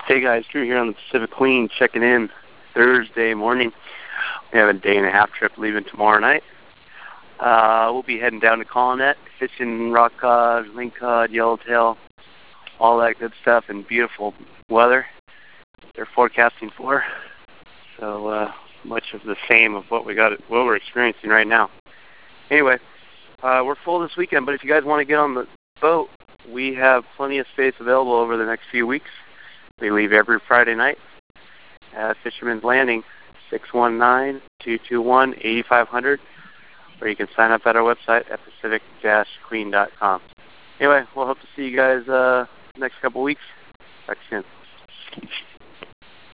Hey guys, Drew here on the Pacific Queen, checking in Thursday morning. We have a day-and-a-half trip leaving tomorrow night. We'll be heading down to Colonet, fishing rock cod, lingcod, yellowtail, all that good stuff, and beautiful weather they're forecasting for. So much of the same of what we're experiencing right now. Anyway, we're full this weekend, but if you guys want to get on the boat, we have plenty of space available over the next few weeks. We leave every Friday night at Fisherman's Landing, 619-221-8500, or you can sign up at our website at pacific-queen.com. Anyway, we'll hope to see you guys next couple weeks. Talk soon.